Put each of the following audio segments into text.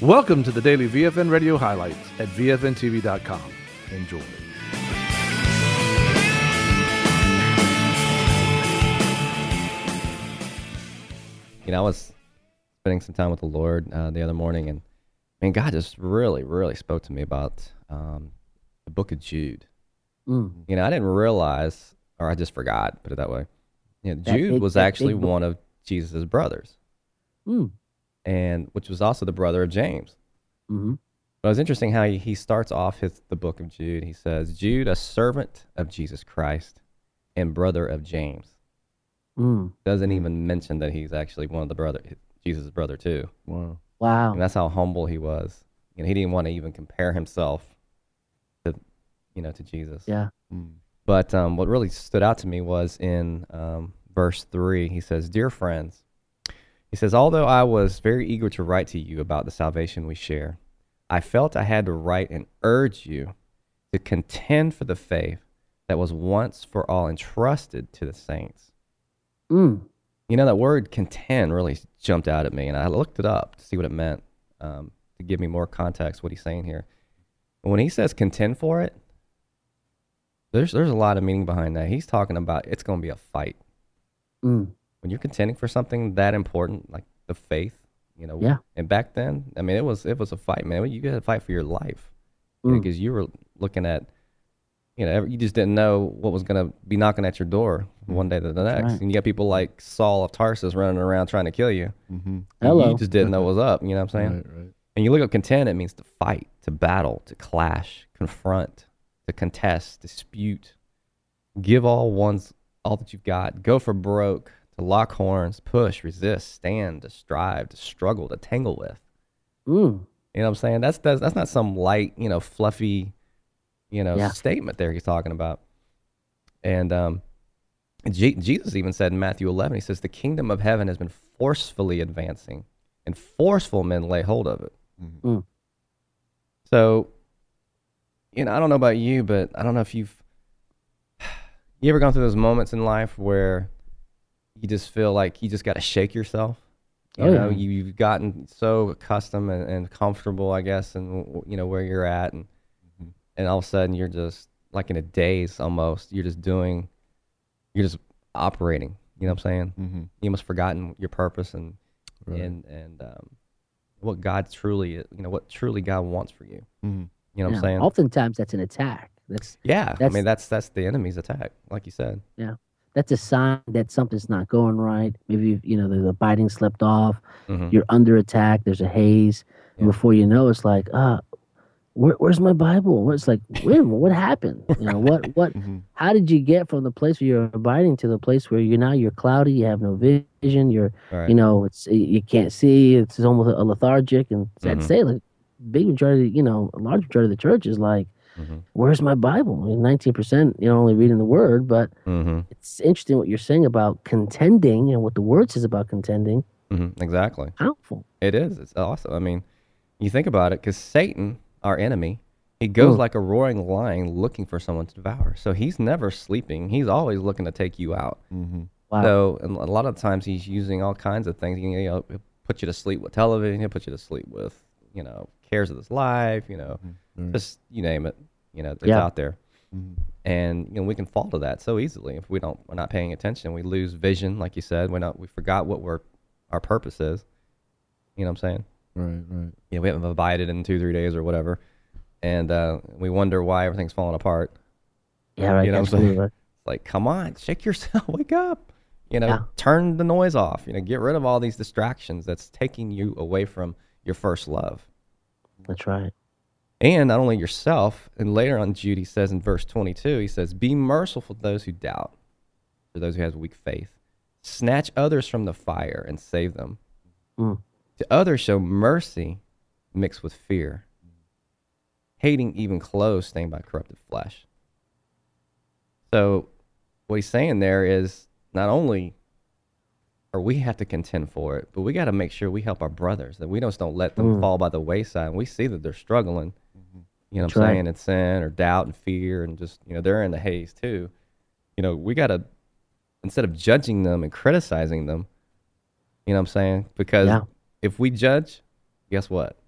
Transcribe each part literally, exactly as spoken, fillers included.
Welcome to the daily V F N Radio highlights at V F N T V dot com. Enjoy. You know, I was spending some time with the Lord uh, the other morning, and I mean, God just really, really spoke to me about um, the book of Jude. Mm. You know, I didn't realize, or I just forgot, put it that way. You know, That Jude big- was that actually big book. one of Jesus' brothers, Mm. and which was also the brother of James. hmm But it was interesting how he, he starts off his the book of Jude. He says, "Jude, a servant of Jesus Christ and brother of James." Mm. Doesn't even mention that he's actually one of the brother, Jesus' brother too. Wow. Wow. And that's how humble he was. You know, he didn't want to even compare himself to, you know, to Jesus. Yeah. But um, what really stood out to me was in um, verse three. He says, "Dear friends," he says, "although I was very eager to write to you about the salvation we share, I felt I had to write and urge you to contend for the faith that was once for all entrusted to the saints." Mm. You know, that word contend really jumped out at me, and I looked it up to see what it meant, um, to give me more context what he's saying here. And when he says contend for it, there's there's a lot of meaning behind that. He's talking about it's going to be a fight. Mm. When you're contending for something that important, like the faith, you know. Yeah. And back then, I mean, it was it was a fight, man. You got to fight for your life Mm. because you were looking at, you know, every- you just didn't know what was going to be knocking at your door one day to the next. right. And you got people like Saul of Tarsus running around trying to kill you. Mm-hmm. Hello. You just didn't know what was up. You know what I'm saying? Right, right. And you look up contend, it means to fight, to battle, to clash, confront, to contest, dispute, give all one's all that you've got, go for broke, to lock horns, push, resist, stand, to strive, to struggle, to tangle with. Mm. You know what I'm saying? That's that's, that's not some light, you know, fluffy, you know, Yeah. statement there he's talking about. And um, Je- Jesus even said in Matthew eleven, he says, "The kingdom of heaven has been forcefully advancing, and forceful men lay hold of it." Mm. So, you know, I don't know about you, but I don't know if you've you ever gone through those moments in life where you just feel like you just got to shake yourself. You Oh, know, yeah. you, you've gotten so accustomed and, and comfortable, I guess, and you know where you're at, and and all of a sudden you're just like in a daze almost. You're just doing, you're just operating. You know what I'm saying? Mm-hmm. You must have forgotten your purpose and Right. and and um, what God truly, you know, what truly God wants for you. Mm-hmm. You know what Yeah. I'm saying? Oftentimes that's an attack. That's Yeah, I That's- mean that's that's the enemy's attack, like you said. that's a sign that something's not going right. Maybe you know the, the biting slipped off. Mhm. You're under attack. There's a haze. And Yeah. before you know, it's like, uh, where, where's my Bible? It's like, wait a minute, what happened? You know what? What? Mm-hmm. How did you get from the place where you're abiding to the place where you're now you're cloudy, you have no vision, you're All right. you know it's you can't see, it's almost a lethargic, and sad Mhm. to say, like big majority, you know, a large majority of the church is like, Mhm. where's my Bible? I mean, nineteen percent, you know, only reading the Word, but Mhm. it's interesting what you're saying about contending and what the Word says about contending. Mhm. Exactly. Powerful. It is. It's awesome. I mean, you think about it, because Satan, our enemy, he goes Mm. like a roaring lion looking for someone to devour. So he's never sleeping. He's always looking to take you out. Mm-hmm. Wow. So and a lot of times he's using all kinds of things. You know, he'll put you to sleep with television. He'll put you to sleep with, you know, cares of this life. You know, Mm-hmm. just you name it. You know, it's Yeah. out there. Mm-hmm. And you know we can fall to that so easily if we don't we're not paying attention. We lose vision, like you said. We're not we forgot what we're our purpose is. You know what I'm saying? Right, right. You know, we haven't abided in two three days or whatever, and uh, we wonder why everything's falling apart. Yeah, right. You know what I'm absolutely saying? right. It's like, come on, shake yourself, wake up. You know, Yeah. turn the noise off. You know, get rid of all these distractions that's taking you away from your first love. That's right. And not only yourself, and later on, Jude, he says in verse twenty-two, he says, "Be merciful to those who doubt, to those who have weak faith. Snatch others from the fire and save them. Mm. To others show mercy mixed with fear, hating even clothes stained by corrupted flesh." So what he's saying there is not only or we have to contend for it, but we got to make sure we help our brothers, that we just don't let them Mm. fall by the wayside. And we see that they're struggling, you know what That's I'm right. saying, in sin or doubt and fear, and just, you know, they're in the haze too. You know, we got to, instead of judging them and criticizing them, you know what I'm saying? Because Yeah. if we judge, guess what?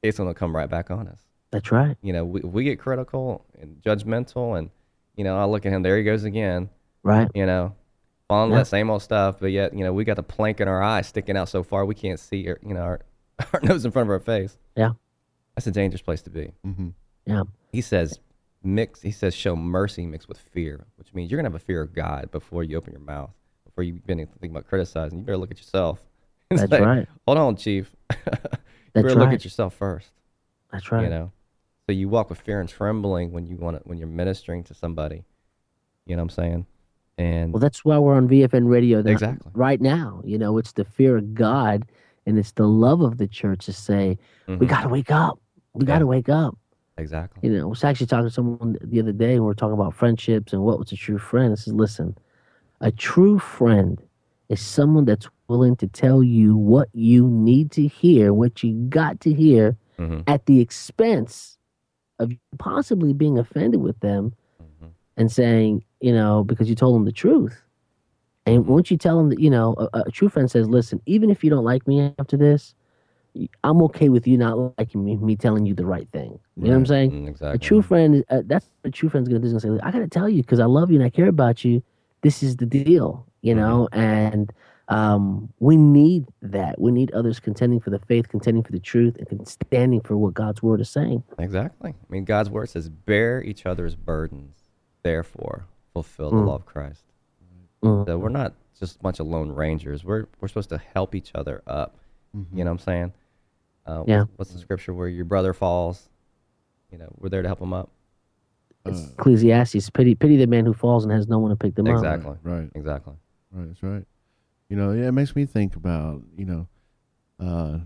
case it'll come right back on us. That's right. You know, we we get critical and judgmental, and you know, I look at him. There he goes again. Right. You know, falling Yeah. that same old stuff. But yet, you know, we got the plank in our eye sticking out so far we can't see, our, you know, our, our nose in front of our face. Yeah. That's a dangerous place to be. Mm-hmm. Yeah. He says mix. He says show mercy mixed with fear, which means you're gonna have a fear of God before you open your mouth, before you begin to think about criticizing. You better look at yourself. It's That's like, right. Hold on, Chief. you That's better look right. at yourself first. That's right. You know, so you walk with fear and trembling when you want to, when you're ministering to somebody. You know what I'm saying? And Well, that's why we're on V F N Radio now- Exactly. right now. You know, it's the fear of God and it's the love of the church to say, we Mhm. got to wake up. We got Yeah. to wake up. exactly. You know, I was actually talking to someone the other day and we are talking about friendships and what was a true friend. I said, listen, a true friend is someone that's willing to tell you what you need to hear, what you got to hear hmm at the expense of possibly being offended with them hmm and saying, you know, because you told them the truth. And once you tell them that, you know, a, a true friend says, listen, even if you don't like me after this, I'm okay with you not liking me, me telling you the right thing. You know what I'm saying? Mm, A exactly. true friend, uh, that's what a true friend's going to do. Is gonna say, I got to tell you because I love you and I care about you. This is the deal, you know? And um, we need that. We need others contending for the faith, contending for the truth, and standing for what God's word is saying. Exactly. I mean, God's word says, "Bear each other's burdens, therefore fulfill the Mm. law of Christ." Mm. So we're not just a bunch of lone rangers. We're we're supposed to help each other up. Mm-hmm. You know what I'm saying? Uh, Yeah. What's, what's the scripture where your brother falls? You know, we're there to help him up. It's Uh, Ecclesiastes, pity, pity the man who falls and has no one to pick them up. Exactly. Right. Exactly. Right. That's right. You know, yeah, it makes me think about, you know, uh,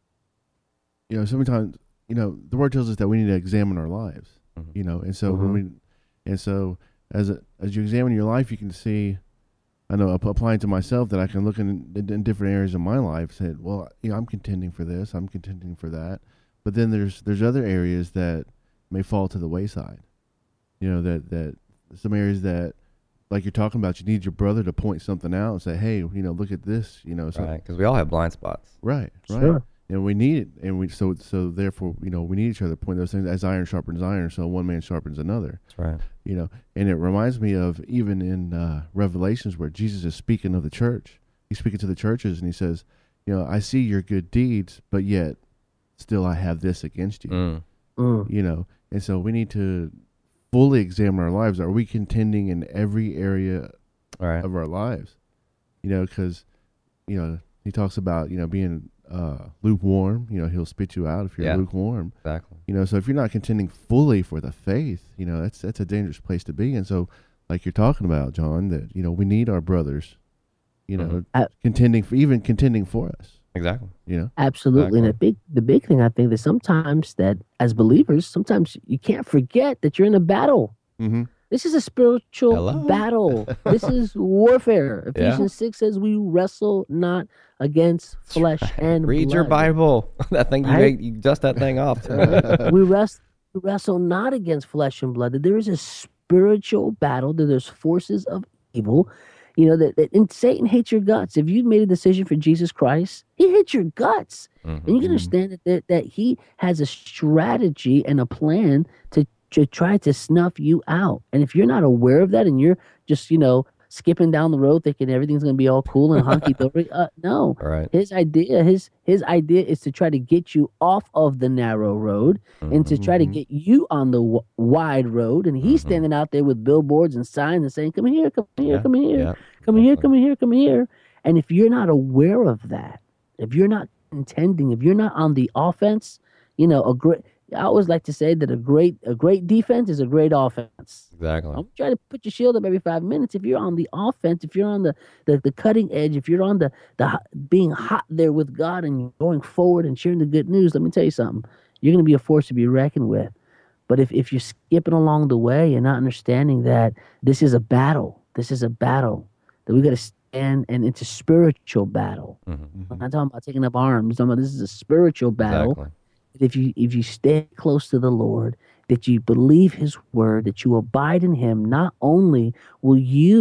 you know, sometimes, you know, the word tells us that we need to examine our lives, Mhm. you know, and so when we, and so as a, as you examine your life, you can see, I know, app- applying to myself that I can look in, in, in different areas of my life, say, well, you know, I'm contending for this, I'm contending for that, but then there's there's other areas that may fall to the wayside, you know, that that some areas that, like you're talking about, you need your brother to point something out and say, hey, you know, look at this, you know, so, Right. Because we all have blind spots. right, right. Sure. And we need it, and we so so therefore, you know, we need each other to point those things as iron sharpens iron, so one man sharpens another. That's right. You know, and it reminds me of even in uh, Revelations where Jesus is speaking of the church. He's speaking to the churches, and he says, you know, I see your good deeds, but yet still I have this against you. Mm. Mm. You know, and so we need to fully examine our lives. Are we contending in every area All right. of our lives? You know, because, you know, he talks about, you know, being uh, lukewarm. You know, he'll spit you out if you're Yeah. lukewarm. Exactly. You know, so if you're not contending fully for the faith, you know, that's that's a dangerous place to be. And so, like you're talking about, John, that, you know, we need our brothers, you know, Mhm. Uh, contending for, even contending for us, Exactly. you know. Absolutely. And the Exactly. big the big thing I think that sometimes that as believers, sometimes you can't forget that you're in a battle. Mm-hmm. This is a spiritual Hello? battle. This is warfare. Yeah. Ephesians six says we wrestle not against flesh and Read blood. your Bible. that thing you Right? made, you dust that thing off. tonight. we rest we wrestle not against flesh and blood. That there is a spiritual battle. That there's forces of evil. You know that, that and Satan hates your guts. If you made a decision for Jesus Christ, he hates your guts. Mhm. And you can understand that, that that he has a strategy and a plan to, to try to snuff you out. And if you're not aware of that and you're just, you know, skipping down the road thinking everything's going to be all cool and hunky dory, uh, no. All right. His idea, his his idea is to try to get you off of the narrow road and to try to Mhm. get you on the w- wide road. And he's Mhm. standing out there with billboards and signs and saying, "Come here, come here, Yeah. come here." Yeah. Come here, Definitely. come here, come here. And if you're not aware of that, if you're not intending, if you're not on the offense, you know, a great I always like to say that a great a great defense is a great offense. Exactly. Don't try to put your shield up every five minutes. If you're on the offense, if you're on the, the, the cutting edge, if you're on the, the hot- being hot there with God and going forward and sharing the good news, let me tell you something. You're going to be a force to be reckoned with. But if, if you're skipping along the way and not understanding that this is a battle, this is a battle, that we got to stand, and it's a spiritual battle. Mhm. I'm not talking about taking up arms. I'm talking about this is a spiritual battle. Exactly. If you if you stay close to the Lord, that you believe His word, that you abide in Him, not only will you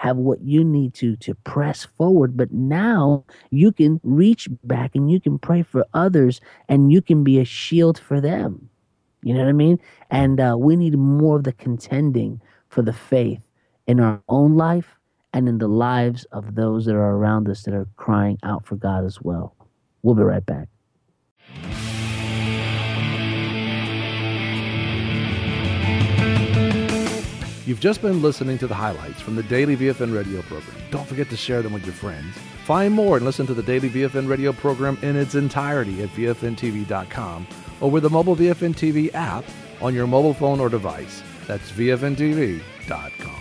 have what you need to to press forward. But now you can reach back and you can pray for others, and you can be a shield for them. You know what I mean? And uh, we need more of the contending for the faith in our own life and in the lives of those that are around us that are crying out for God as well. We'll be right back. You've just been listening to the highlights from the Daily V F N Radio program. Don't forget to share them with your friends. Find more and listen to the Daily V F N Radio program in its entirety at V F N T V dot com or with the mobile V F N T V app on your mobile phone or device. That's V F N T V dot com.